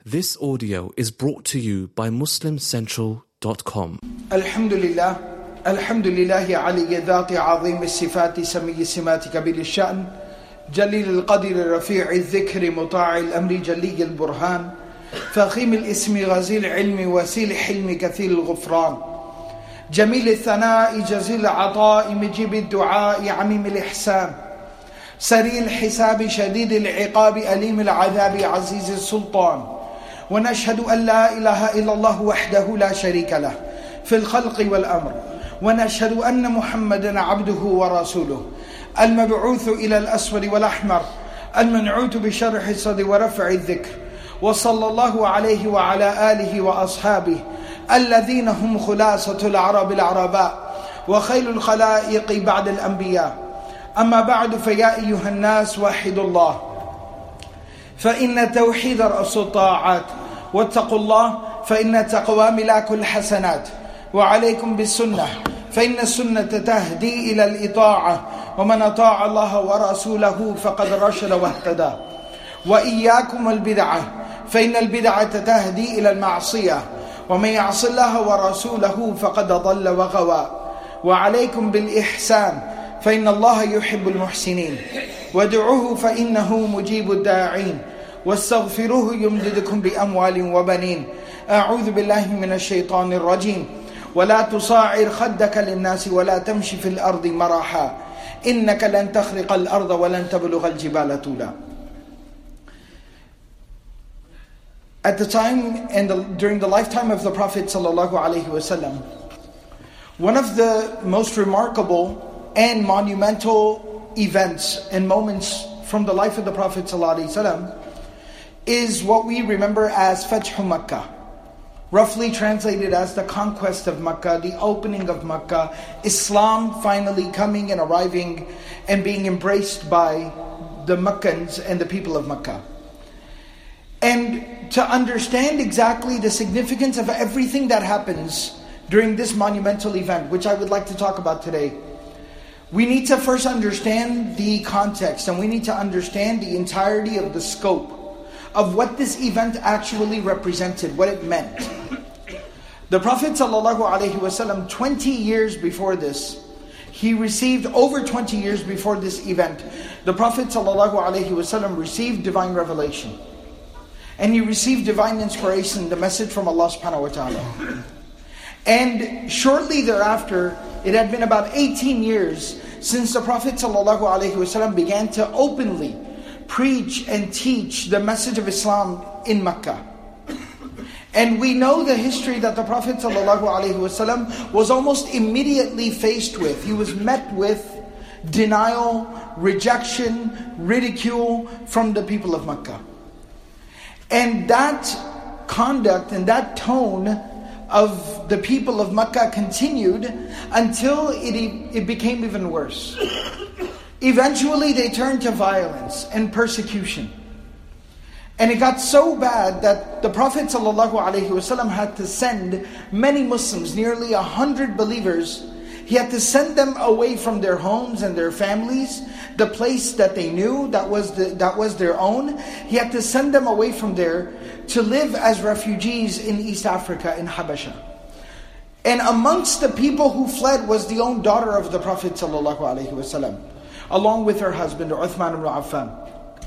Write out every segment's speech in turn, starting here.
This audio is brought to you by MuslimCentral.com. Alhamdulillah, Alhamdulillah Ali Dhati Azim Sifati Sami Simati Kabil Shan Jalil Al-Qadir Rafi' Al-Dhikri Muta'i Al-Amri Jalil Al-Burhan Fakhim Al-Ismi Ghazil Ilmi Wasil Hilmi Kathil Al-Ghufran Jamil Al-Thana'i Jazil Al-Ata'i Mijib Al-Du'a'i Amim Al-Ihsan Sari Al-Hisabi Shadid Al-Iqabi Alim Al-Adhabi Aziz Al-Sultan ونشهد أن لا إله إلا الله وحده لا شريك له في الخلق والأمر ونشهد أن محمدا عبده ورسوله المبعوث إلى الأسود والأحمر المنعوت بشرح الصدر ورفع الذكر وصلى الله عليه وعلى آله وأصحابه الذين هم خلاصة العرب العرباء وخير الخلائق بعد الأنبياء أما بعد فيا أيها الناس وحدوا الله فإن توحيد رأس الطاعات واتقوا الله فإن التقوى ملاك الحسنات وعليكم بالسنة فإن السنة تهدي إلى الإطاعة ومن أطاع الله ورسوله فقد رشد واهتدى وإياكم البدعة فإن البدعة تهدي إلى المعصية ومن يعص الله ورسوله فقد ضل وغوى وعليكم بالإحسان فإن الله يحب المحسنين وادعوه فإنه مجيب الداعين واستغفروه يمددكم بأموال وبنين أعوذ بالله من الشيطان الرجيم ولا تصاعر خدك للناس ولا تمشي في الأرض مرحا إنك لن تخرق الأرض ولن تبلغ الجبال طولا. At the time and during the lifetime of the Prophet ﷺ, one of the most remarkable and monumental events and moments from the life of the Prophet ﷺ is what we remember as Fathu Makkah, roughly translated as the conquest of Makkah, the opening of Makkah, Islam finally coming and arriving and being embraced by the Makkans and the people of Makkah. And to understand exactly the significance of everything that happens during this monumental event, which I would like to talk about today, we need to first understand the context, and we need to understand the entirety of the scope of what this event actually represented, what it meant. The Prophet ﷺ, 20 years before this, he received, over 20 years before this event, the Prophet ﷺ received divine revelation. And he received divine inspiration, the message from Allah subhanahu wa ta'ala. And shortly thereafter, it had been about 18 years since the Prophet ﷺ began to openly preach and teach the message of Islam in Makkah. And we know the history that the Prophet ﷺ was almost immediately faced with. He was met with denial, rejection, ridicule from the people of Makkah. And that conduct and that tone of the people of Makkah continued until it became even worse. Eventually they turned to violence and persecution. And it got so bad that the Prophet ﷺ had to send many Muslims, nearly 100 believers. He had to send them away from their homes and their families, the place that they knew, that was their own. He had to send them away from there to live as refugees in East Africa, in Habasha. And amongst the people who fled was the own daughter of the Prophet ﷺ, along with her husband, Uthman ibn Affan.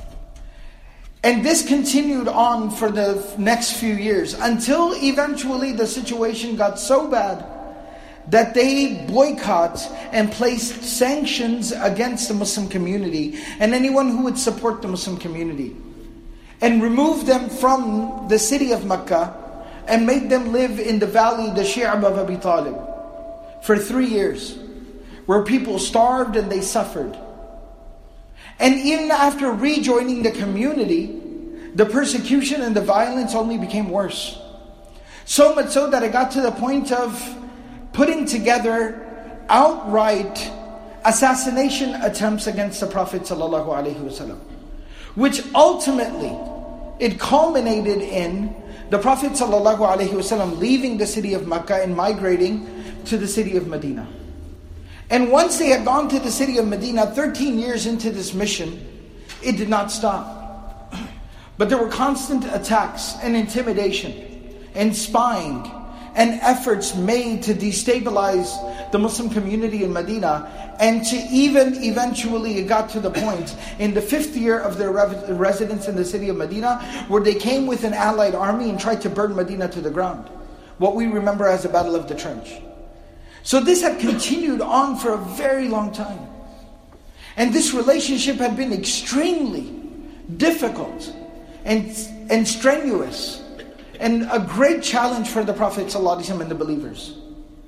And this continued on for the next few years, until eventually the situation got so bad that they boycott and placed sanctions against the Muslim community and anyone who would support the Muslim community, and removed them from the city of Makkah and made them live in the valley, the Shi'ab of Abi Talib, for 3 years, where people starved and they suffered. And even after rejoining the community, the persecution and the violence only became worse. So much so that it got to the point of putting together outright assassination attempts against the Prophet ﷺ, which ultimately it culminated in the Prophet ﷺ leaving the city of Makkah and migrating to the city of Medina. And once they had gone to the city of Medina, 13 years into this mission, it did not stop. But there were constant attacks and intimidation and spying and efforts made to destabilize the Muslim community in Medina. And to even eventually it got to the point in the 5th year of their residence in the city of Medina where they came with an allied army and tried to burn Medina to the ground. What we remember as the Battle of the Trench. So this had continued on for a very long time. And this relationship had been extremely difficult and strenuous. And a great challenge for the Prophet ﷺ and the believers.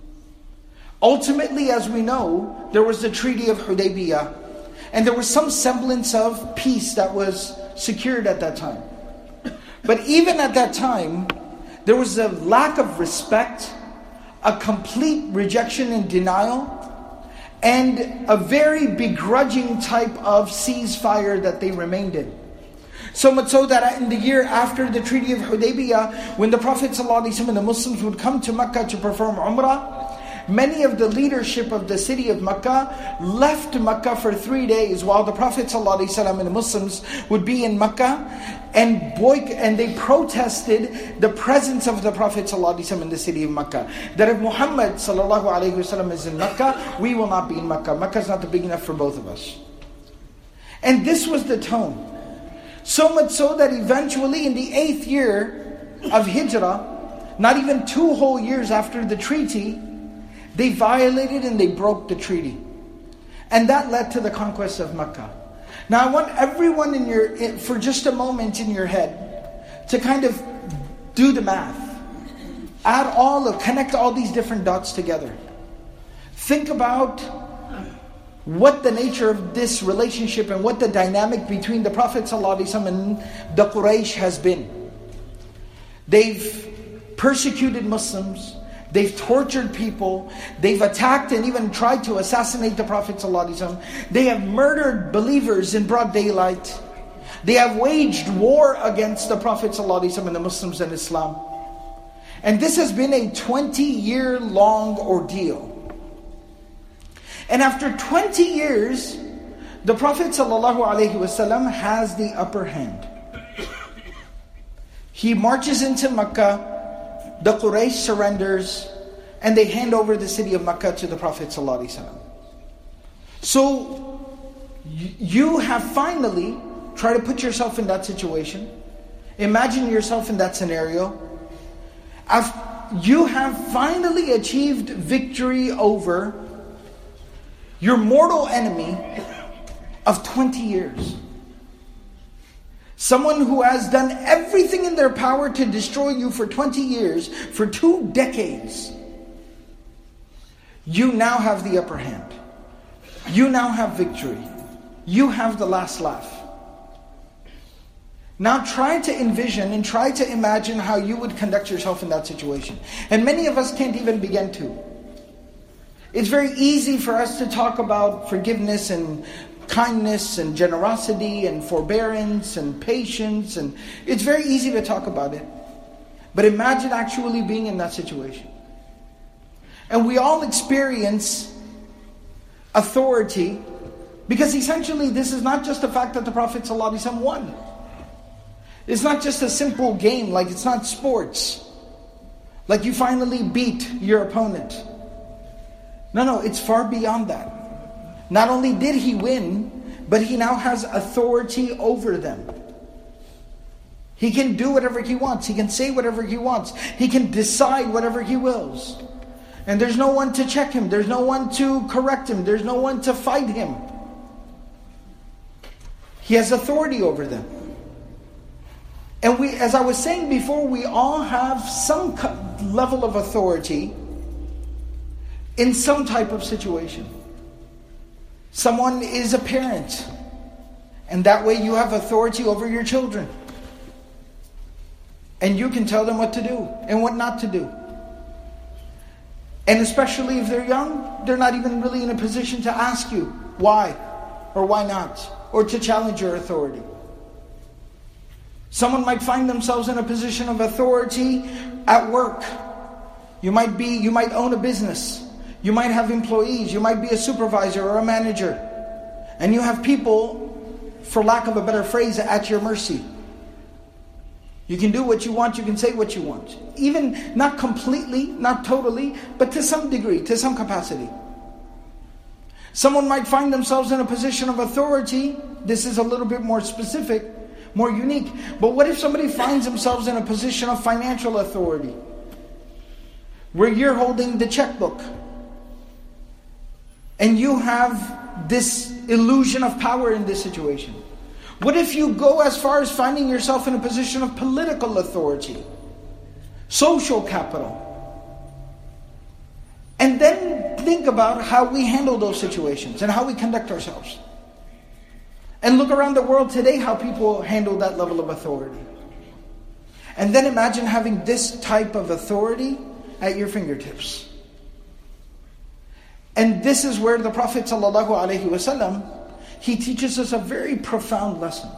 Ultimately, as we know, there was the Treaty of Hudaybiyah. And there was some semblance of peace that was secured at that time. But even at that time, there was a lack of respect, a complete rejection and denial, and a very begrudging type of ceasefire that they remained in. So much so that in the year after the Treaty of Hudaybiyah, when the Prophet ﷺ and the Muslims would come to Mecca to perform Umrah, many of the leadership of the city of Mecca left Mecca for 3 days while the Prophet ﷺ and the Muslims would be in Mecca and they protested the presence of the Prophet ﷺ in the city of Mecca. That if Muhammad ﷺ is in Mecca, we will not be in Mecca. Mecca is not big enough for both of us. And this was the tone. So much so that eventually in the 8th year of Hijrah, not even 2 whole years after the treaty, they violated and they broke the treaty. And that led to the conquest of Mecca. Now I want everyone for just a moment in your head to kind of do the math. Connect all these different dots together. Think about what the nature of this relationship and what the dynamic between the Prophet ﷺ and the Quraysh has been. They've persecuted Muslims. They've tortured people. They've attacked and even tried to assassinate the Prophet ﷺ. They have murdered believers in broad daylight. They have waged war against the Prophet ﷺ and the Muslims and Islam. And this has been a 20-year-long ordeal. And after 20 years, the Prophet ﷺ has the upper hand. He marches into Mecca, the Quraysh surrenders, and they hand over the city of Mecca to the Prophet ﷺ. So, you have finally, try to put yourself in that situation. Imagine yourself in that scenario. You have finally achieved victory over your mortal enemy of 20 years. Someone who has done everything in their power to destroy you for 20 years, for 2 decades. You now have the upper hand. You now have victory. You have the last laugh. Now try to envision and try to imagine how you would conduct yourself in that situation. And many of us can't even begin to. It's very easy for us to talk about forgiveness and kindness and generosity and forbearance and patience, and it's very easy to talk about it. But imagine actually being in that situation. And we all experience authority, because essentially this is not just the fact that the Prophet ﷺ won. It's not just a simple game, like it's not sports. Like you finally beat your opponent. No, it's far beyond that. Not only did he win, but he now has authority over them. He can do whatever he wants. He can say whatever he wants. He can decide whatever he wills. And there's no one to check him. There's no one to correct him. There's no one to fight him. He has authority over them. And we, as I was saying before, we all have some level of authority in some type of situation. Someone is a parent, and that way you have authority over your children. And you can tell them what to do and what not to do. And especially if they're young, they're not even really in a position to ask you why or why not, or to challenge your authority. Someone might find themselves in a position of authority at work. You might own a business. You might have employees. You might be a supervisor or a manager. And you have people, for lack of a better phrase, at your mercy. You can do what you want, you can say what you want. Even not completely, not totally, but to some degree, to some capacity. Someone might find themselves in a position of authority. This is a little bit more specific, more unique. But what if somebody finds themselves in a position of financial authority, where you're holding the checkbook, and you have this illusion of power in this situation? What if you go as far as finding yourself in a position of political authority, social capital? And then think about how we handle those situations and how we conduct ourselves. And look around the world today how people handle that level of authority. And then imagine having this type of authority at your fingertips. And this is where the Prophet ﷺ, he teaches us a very profound lesson.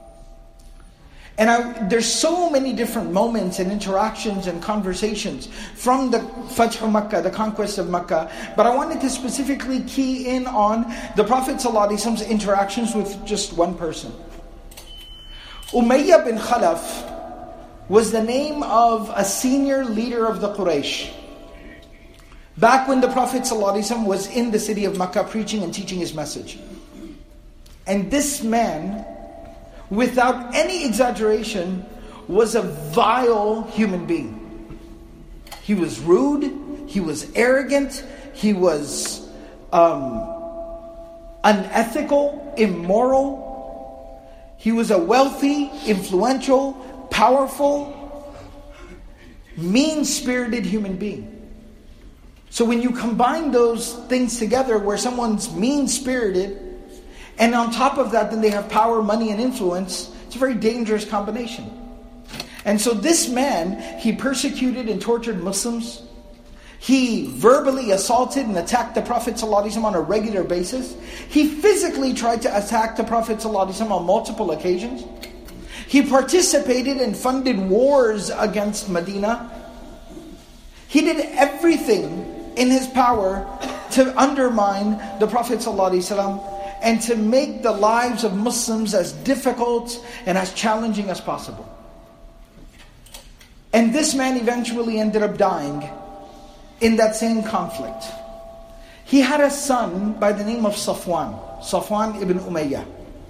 And there's so many different moments and interactions and conversations from the Fath Makkah, the conquest of Makkah. But I wanted to specifically key in on the Prophet ﷺ's interactions with just one person. Umayyah bin Khalaf was the name of a senior leader of the Quraysh. Back when the Prophet ﷺ was in the city of Makkah preaching and teaching his message. And this man, without any exaggeration, was a vile human being. He was rude, he was arrogant, he was unethical, immoral. He was a wealthy, influential, powerful, mean-spirited human being. So when you combine those things together, where someone's mean-spirited, and on top of that, then they have power, money, and influence, it's a very dangerous combination. And so this man, he persecuted and tortured Muslims. He verbally assaulted and attacked the Prophet ﷺ on a regular basis. He physically tried to attack the Prophet ﷺ on multiple occasions. He participated and funded wars against Medina. He did everything in his power to undermine the Prophet ﷺ and to make the lives of Muslims as difficult and as challenging as possible. And this man eventually ended up dying in that same conflict. He had a son by the name of Safwan ibn Umayyah.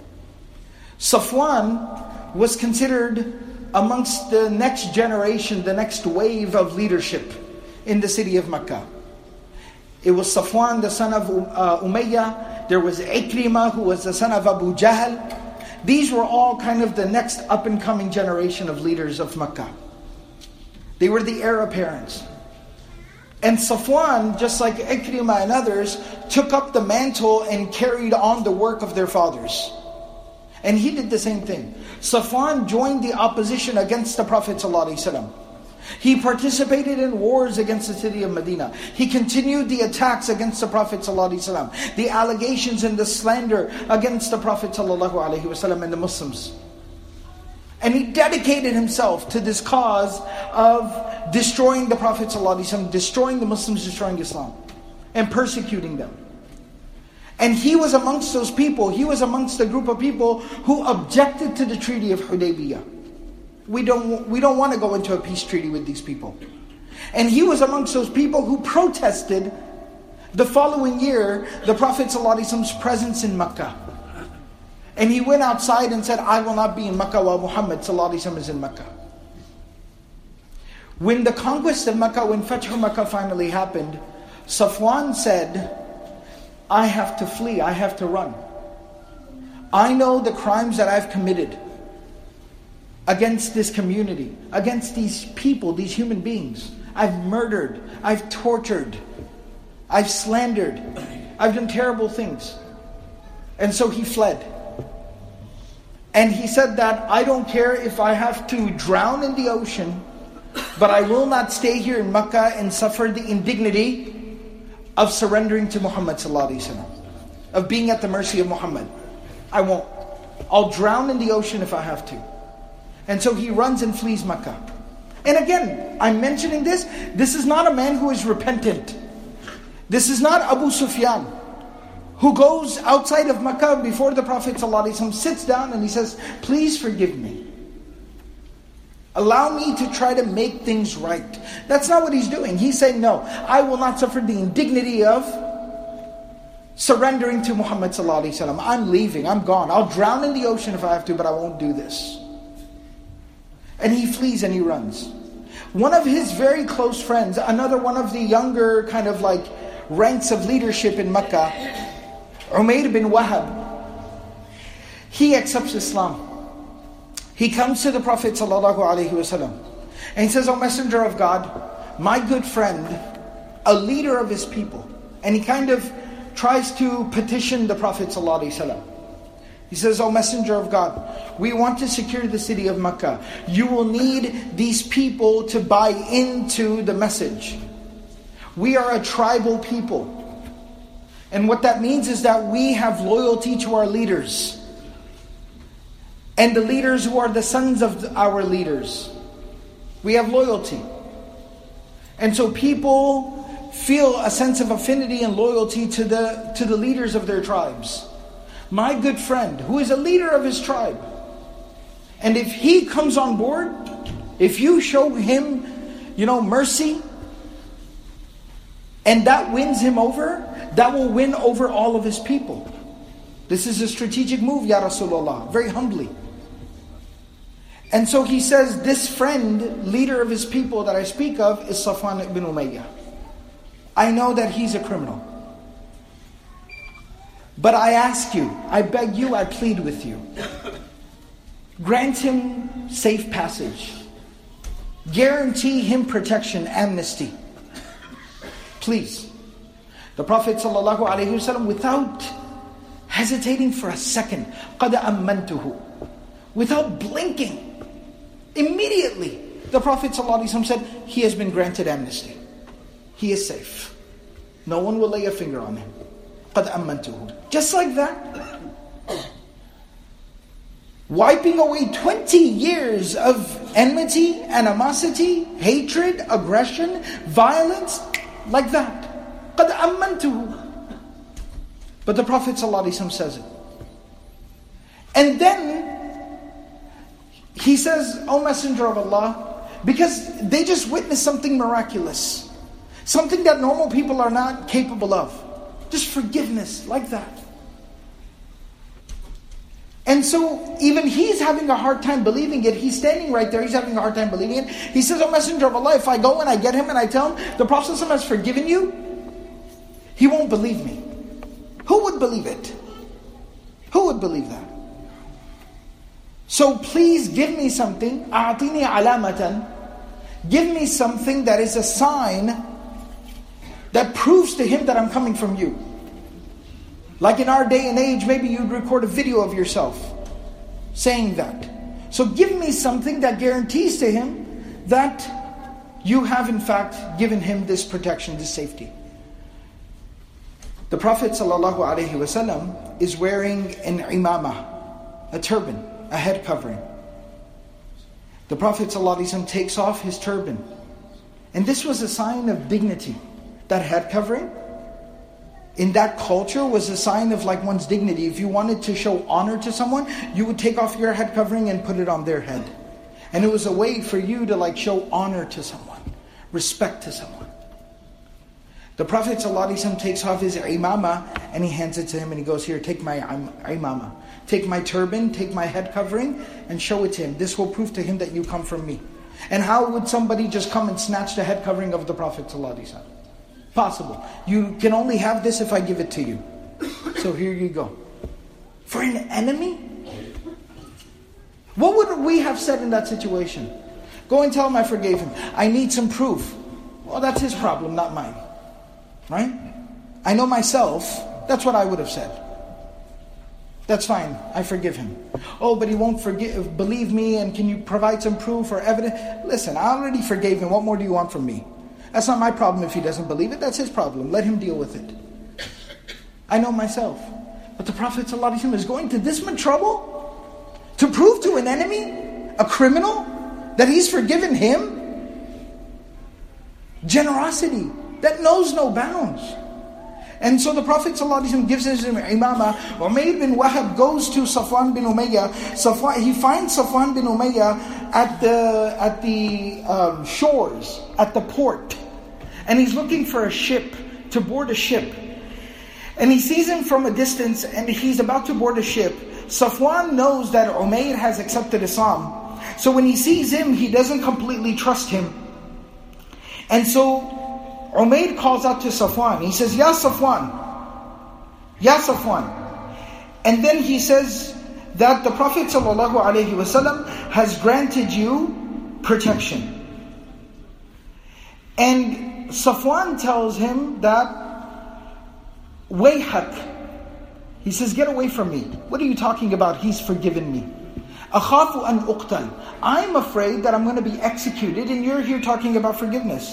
Safwan was considered amongst the next generation, the next wave of leadership in the city of Makkah. It was Safwan, the son of Umayyah. There was Ikrimah, who was the son of Abu Jahl. These were all kind of the next up-and-coming generation of leaders of Makkah. They were the heir apparents. And Safwan, just like Ikrimah and others, took up the mantle and carried on the work of their fathers. And he did the same thing. Safwan joined the opposition against the Prophet ﷺ. He participated in wars against the city of Medina. He continued the attacks against the Prophet ﷺ, the allegations and the slander against the Prophet ﷺ and the Muslims. And he dedicated himself to this cause of destroying the Prophet ﷺ, destroying the Muslims, destroying Islam, and persecuting them. And he was amongst those people, he was amongst the group of people who objected to the Treaty of Hudaybiyah. We don't want to go into a peace treaty with these people. And he was amongst those people who protested the following year the Prophet ﷺ's presence in Makkah. And he went outside and said, I will not be in Makkah while Muhammad ﷺ is in Makkah. When the conquest of Makkah, when Fath Makkah finally happened, Safwan said, I have to flee, I have to run. I know the crimes that I've committed against this community, against these people, these human beings. I've murdered, I've tortured, I've slandered, I've done terrible things. And so he fled. And he said that, I don't care if I have to drown in the ocean, but I will not stay here in Makkah and suffer the indignity of surrendering to Muhammad ﷺ, of being at the mercy of Muhammad. I won't. I'll drown in the ocean if I have to. And so he runs and flees Makkah. And again, I'm mentioning this. This is not a man who is repentant. This is not Abu Sufyan, who goes outside of Makkah before the Prophet ﷺ, sits down and he says, please forgive me. Allow me to try to make things right. That's not what he's doing. He's saying, no, I will not suffer the indignity of surrendering to Muhammad sallallahu alaihi wasallam. I'm leaving, I'm gone. I'll drown in the ocean if I have to, but I won't do this. And he flees and he runs. One of his very close friends, another one of the younger kind of like ranks of leadership in Mecca, Umayr bin Wahab, he accepts Islam. He comes to the Prophet ﷺ and he says, "O Messenger of God, my good friend, a leader of his people," and he kind of tries to petition the Prophet ﷺ. He says, "O Messenger of God, we want to secure the city of Mecca. You will need these people to buy into the message. We are a tribal people. And what that means is that we have loyalty to our leaders. And the leaders who are the sons of our leaders. We have loyalty. And so people feel a sense of affinity and loyalty to the leaders of their tribes. My good friend, who is a leader of his tribe, and if he comes on board, if you show him, mercy, and that wins him over, that will win over all of his people. This is a strategic move, Ya Rasulullah," very humbly. And so he says, this friend, leader of his people that I speak of, is Safwan ibn Umayyah. I know that he's a criminal. But I ask you, I beg you, I plead with you. Grant him safe passage. Guarantee him protection, amnesty. Please. The Prophet ﷺ, without hesitating for a second, قَدْ أَمَّنْتُهُ, without blinking, immediately, the Prophet ﷺ said, he has been granted amnesty. He is safe. No one will lay a finger on him. قَدْ أَمَّنْتُهُ. Just like that. Wiping away 20 years of enmity, animosity, hatred, aggression, violence, like that. قَدْ أَمَّنْتُهُ. But the Prophet ﷺ says it. And then he says, "O Messenger of Allah," because they just witnessed something miraculous. Something that normal people are not capable of. Just forgiveness, like that. And so, even he's having a hard time believing it. He's standing right there, he's having a hard time believing it. He says, "O Messenger of Allah, if I go and I get him and I tell him, the Prophet ﷺ has forgiven you," he won't believe me. Who would believe it? Who would believe that? So please give me something. أَعْطِنِي عَلَامَةً. Give me something that is a sign that proves to him that I'm coming from you. Like in our day and age, maybe you'd record a video of yourself saying that. So give me something that guarantees to him that you have in fact given him this protection, this safety. The Prophet ﷺ is wearing an imamah, a turban, a head covering. The Prophet ﷺ takes off his turban. And this was a sign of dignity. That head covering, in that culture, was a sign of like one's dignity. If you wanted to show honor to someone, you would take off your head covering and put it on their head. And it was a way for you to like show honor to someone, respect to someone. The Prophet ﷺ takes off his imamah and he hands it to him and he goes, "Here, take my imamah. Take my turban, take my head covering and show it to him. This will prove to him that you come from me." And how would somebody just come and snatch the head covering of the Prophet ﷺ? Possible. You can only have this if I give it to you. So here you go. For an enemy? What would we have said in that situation? Go and tell him I forgave him. I need some proof. Well, that's his problem, not mine. Right? I know myself. That's what I would have said. That's fine. I forgive him. Oh, but he won't believe me, and can you provide some proof or evidence? Listen, I already forgave him. What more do you want from me? That's not my problem if he doesn't believe it. That's his problem. Let him deal with it. I know myself. But the Prophet ﷺ is going to this much trouble to prove to an enemy, a criminal, that he's forgiven him? Generosity that knows no bounds. And so the Prophet ﷺ gives his imamah. Umayr bin Wahab goes to Safwan bin Umayyah. He finds Safwan bin Umayyah at the shores, at the port. And he's looking for a ship, to board a ship. And he sees him from a distance, and he's about to board a ship. Safwan knows that Umayr has accepted Islam. So when he sees him, he doesn't completely trust him. And so Umayr calls out to Safwan. He says, Ya Safwan. Ya Safwan. And then he says that the Prophet ﷺ has granted you protection. And Safwan tells him that, Wayhak. He says, get away from me. What are you talking about? He's forgiven me. Akhafu an uqtal. I'm afraid that I'm going to be executed, and you're here talking about forgiveness.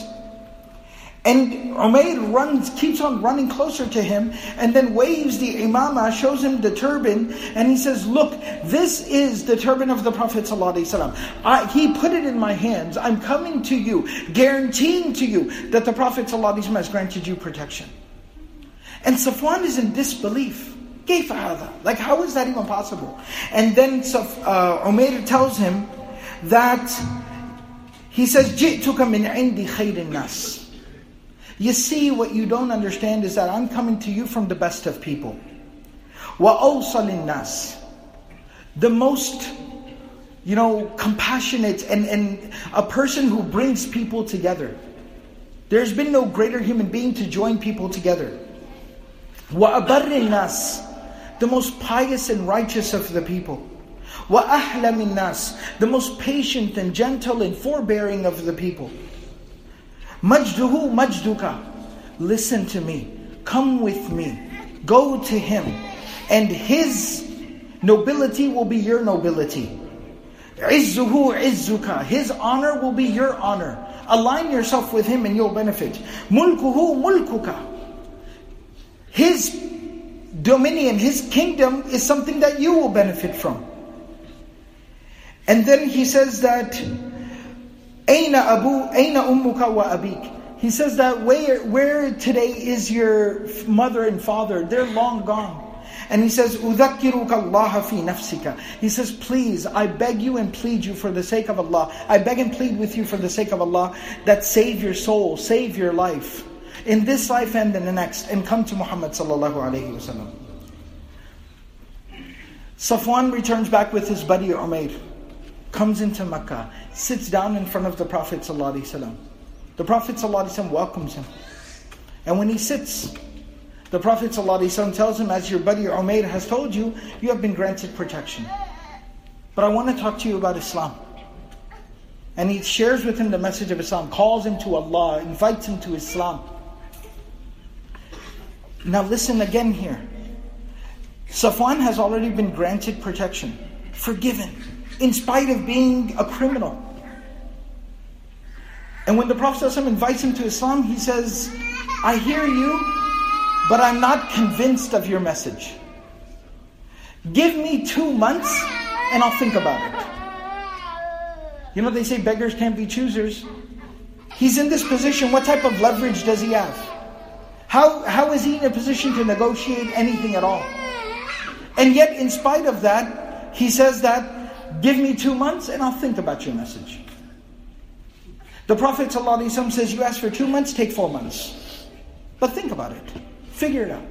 And Umayr keeps on running closer to him, and then waves the imamah, shows him the turban, and he says, look, this is the turban of the Prophet ﷺ. He put it in my hands. I'm coming to you, guaranteeing to you that the Prophet ﷺ has granted you protection. And Safwan is in disbelief. كيف هذا? Like, how is that even possible? And then Umayr tells him that, he says, جِئْتُكَ مِنْ عِنْدِ خَيْرِ النَّاسِ. You see, what you don't understand is that I'm coming to you from the best of people. وَأَوْصَلِ النَّاسِ. The most, compassionate and a person who brings people together. There's been no greater human being to join people together. وَأَبَرِّ النَّاسِ. The most pious and righteous of the people. وَأَحْلَمِ النَّاسِ. The most patient and gentle and forbearing of the people. مَجْدُهُ مَجْدُكَ. Listen to me. Come with me. Go to him. And his nobility will be your nobility. عِزُّهُ عِزُّكَ. His honor will be your honor. Align yourself with him and you'll benefit. مُلْكُهُ مُلْكُكَ. His dominion, his kingdom is something that you will benefit from. And then he says that, أَيْنَ أُمُّكَ وَأَبِيكَ. He says that where today is your mother and father? They're long gone. And he says, أُذَكِّرُكَ اللَّهَ فِي نَفْسِكَ. He says, please, I beg you and plead you for the sake of Allah. I beg and plead with you for the sake of Allah that save your soul, save your life. In this life and in the next, and come to Muhammad sallallahu alayhi wasallam. Safwan returns back with his buddy Umayr, comes into Makkah, sits down in front of the Prophet sallallahu alayhi wasallam. The Prophet sallallahu alayhi wasallam welcomes him. And when he sits, the Prophet sallallahu alayhi wasallam tells him, as your buddy Umayr has told you, you have been granted protection. But I want to talk to you about Islam. And he shares with him the message of Islam, calls him to Allah, invites him to Islam. Now listen again here. Safwan has already been granted protection, forgiven, in spite of being a criminal. And when the Prophet ﷺ invites him to Islam, he says, I hear you, but I'm not convinced of your message. Give me 2 months and I'll think about it. They say beggars can't be choosers. He's in this position. What type of leverage does he have? How is he in a position to negotiate anything at all? And yet, in spite of that, he says that, give me 2 months and I'll think about your message. The Prophet ﷺ says, you ask for 2 months, take 4 months. But think about it. Figure it out.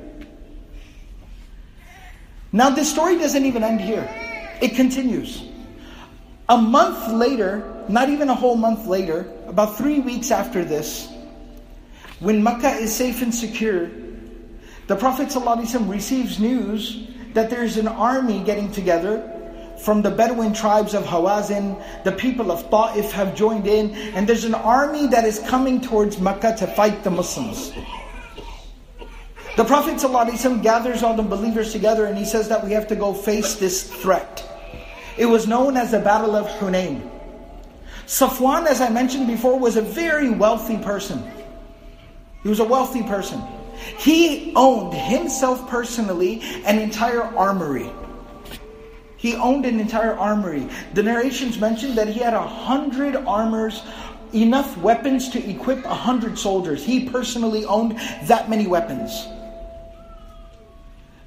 Now, this story doesn't even end here. It continues. A month later, not even a whole month later, about 3 weeks after this, when Makkah is safe and secure, the Prophet ﷺ receives news that there's an army getting together from the Bedouin tribes of Hawazin. The people of Ta'if have joined in, and there's an army that is coming towards Makkah to fight the Muslims. The Prophet ﷺ gathers all the believers together and he says that we have to go face this threat. It was known as the Battle of Hunayn. Safwan, as I mentioned before, was a very wealthy person. He was a wealthy person. He owned himself personally an entire armory. He owned an entire armory. The narrations mention that he had 100 armors, enough weapons to equip 100 soldiers. He personally owned that many weapons.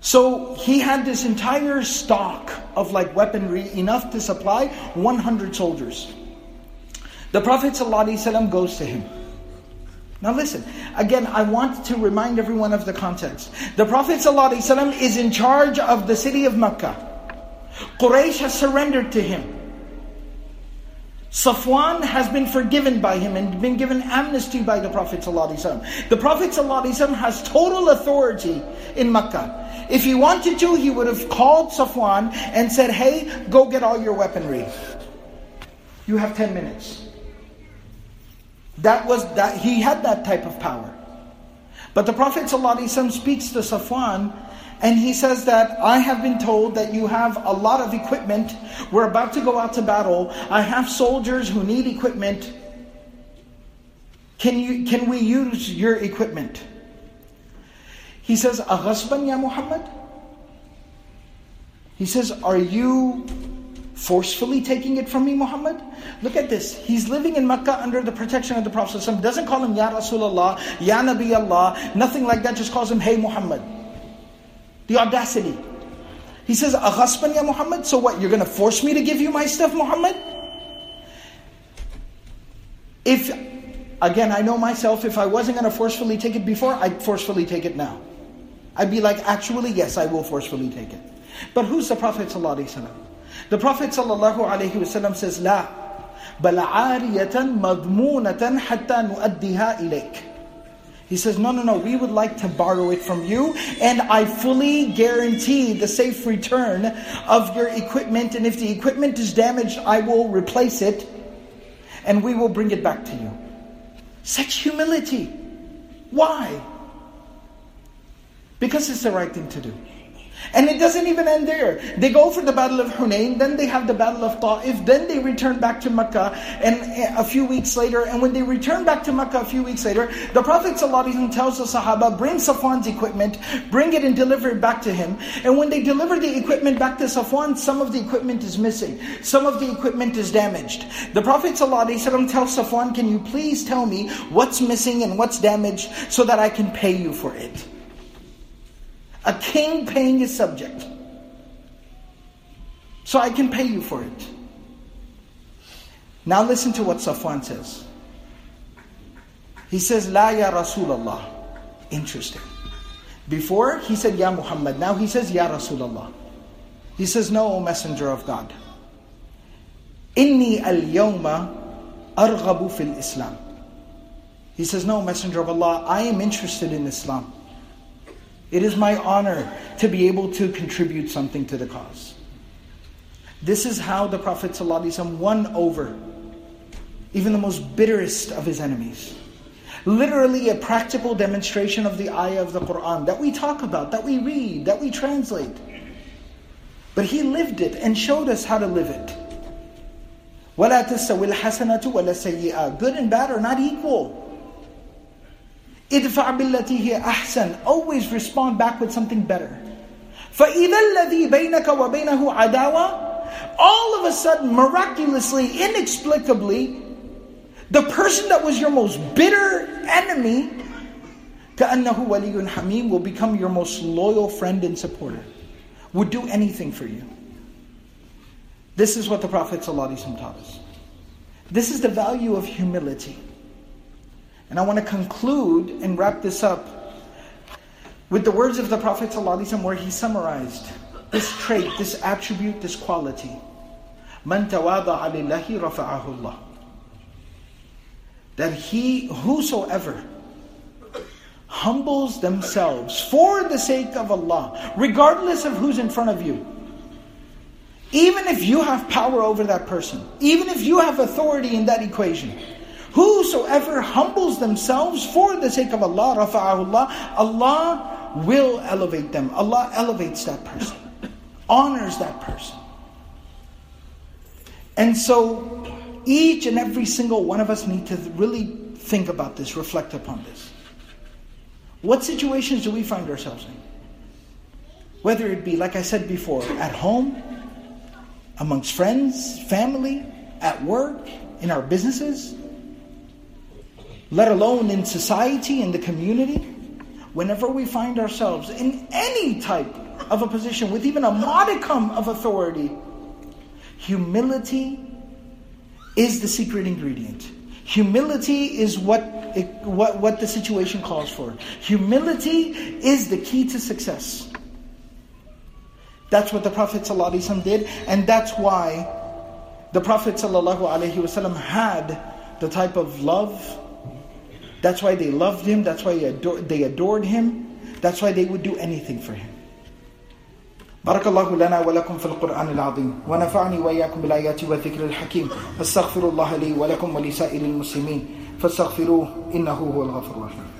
So he had this entire stock of weaponry, enough to supply 100 soldiers. The Prophet ﷺ goes to him. Now listen, again, I want to remind everyone of the context. The Prophet ﷺ is in charge of the city of Mecca. Quraysh has surrendered to him. Safwan has been forgiven by him and been given amnesty by the Prophet ﷺ. The Prophet ﷺ has total authority in Mecca. If he wanted to, he would have called Safwan and said, hey, go get all your weaponry. You have 10 minutes. He had that type of power. But the Prophet ﷺ speaks to Safwan and he says that, I have been told that you have a lot of equipment. We're about to go out to battle. I have soldiers who need equipment. Can we use your equipment? He says, Aghasban ya Muhammad? He says, are you forcefully taking it from me, Muhammad? Look at this. He's living in Mecca under the protection of the Prophet ﷺ. Doesn't call him Ya Rasulullah, Ya Nabi Allah, nothing like that. Just calls him, hey Muhammad. The audacity. He says, Aghasban ya Muhammad? So what, you're going to force me to give you my stuff, Muhammad? Again, I know myself, if I wasn't going to forcefully take it before, I'd forcefully take it now. I'd be like, actually, yes, I will forcefully take it. But who's the Prophet ﷺ? The Prophet ﷺ says, لا بل عارية مضمونة حتى نؤديها إليك. He says, no, we would like to borrow it from you, and I fully guarantee the safe return of your equipment, and if the equipment is damaged, I will replace it, and we will bring it back to you. Such humility. Why? Because it's the right thing to do. And it doesn't even end there. They go for the battle of Hunayn, then they have the battle of Ta'if, then they return back to Mecca and a few weeks later. And when they return back to Mecca a few weeks later, the Prophet ﷺ tells the Sahaba, bring Safwan's equipment, bring it and deliver it back to him. And when they deliver the equipment back to Safwan, some of the equipment is missing. Some of the equipment is damaged. The Prophet ﷺ tells Safwan, can you please tell me what's missing and what's damaged so that I can pay you for it? A king paying his subject. So I can pay you for it. Now listen to what Safwan says. He says, La ya Rasulullah. Interesting. Before he said, Ya Muhammad. Now he says, Ya Rasulullah. He says, no, O Messenger of God. Inni al-yawma arghabu fil Islam. He says, no, Messenger of Allah, I am interested in Islam. It is my honor to be able to contribute something to the cause. This is how the Prophet ﷺ won over even the most bitterest of his enemies. Literally a practical demonstration of the ayah of the Qur'an that we talk about, that we read, that we translate. But he lived it and showed us how to live it. وَلَا تَسْتَوِي الْحَسَنَةُ وَلَا السَّيِّئَةُ. Good and bad are not equal. إِدْفَعْ بِالَّتِي هِيَ أَحْسَنُ. Always respond back with something better. فَإِذَا الَّذِي بَيْنَكَ وَبَيْنَهُ عَدَاوَةٌ. All of a sudden, miraculously, inexplicably, the person that was your most bitter enemy, كَأَنَّهُ وَلِيٌّ حَمِيمٌ, will become your most loyal friend and supporter. Would do anything for you. This is what the Prophet ﷺ taught us. This is the value of humility. And I want to conclude and wrap this up with the words of the Prophet ﷺ where he summarized this trait, this attribute, this quality. مَنْ تَوَاضَعَ لِلَّهِ رَفَعَهُ اللَّهُ. That whosoever humbles themselves for the sake of Allah, regardless of who's in front of you, even if you have power over that person, even if you have authority in that equation, whosoever humbles themselves for the sake of Allah, رَفَعَهُ اللَّهُ, Allah will elevate them. Allah elevates that person, honors that person. And so, each and every single one of us need to really think about this, reflect upon this. What situations do we find ourselves in? Whether it be, like I said before, at home, amongst friends, family, at work, in our businesses, let alone in society, in the community. Whenever we find ourselves in any type of a position, with even a modicum of authority, humility is the secret ingredient. Humility is what the situation calls for. Humility is the key to success. That's what the Prophet ﷺ did, and that's why the Prophet ﷺ had the type of love. That's why they loved him. That's why they adored him. That's why they would do anything for him. بارك الله لنا ولكم في القرآن العظيم ونفعني وإياكم بالآيات والذكر الحكيم أستغفر الله لي ولكم ولسائر المسلمين فاستغفروه إنه هو الغفور الرحيم.